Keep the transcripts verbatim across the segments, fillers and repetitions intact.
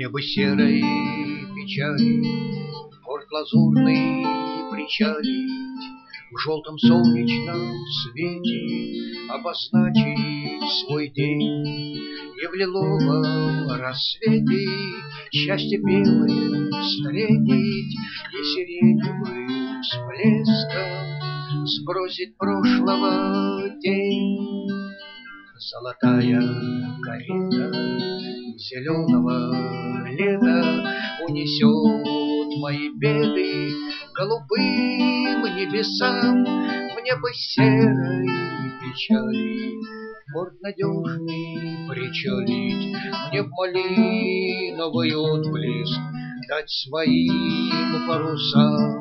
Мне бы серой печали порт лазурный причалить, в желтом солнечном свете обозначить свой день, и в лиловом рассвете счастье белое встретить, и сиреневым всплеском сбросить прошлого тень. Золотая карета зеленого лета унесет мои беды голубым небесам. Мне бы серой печали порт надежный причалить, мне б малиновый отблеск дать своим парусам.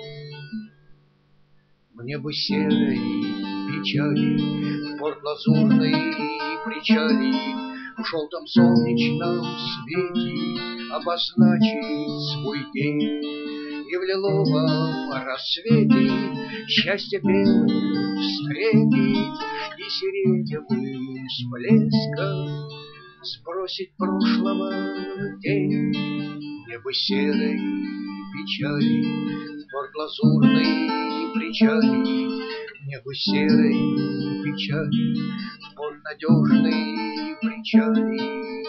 Мне бы серой печали в порт лазурный причалить, в желтом солнечном свете обозначить свой день, и в лиловом рассвете счастье белое встретить, и сиреневым всплеском сбросить прошлого тень. Мне бы серой печали в порт лазурный причалить, мне бы серой печали в порт надежный причалить.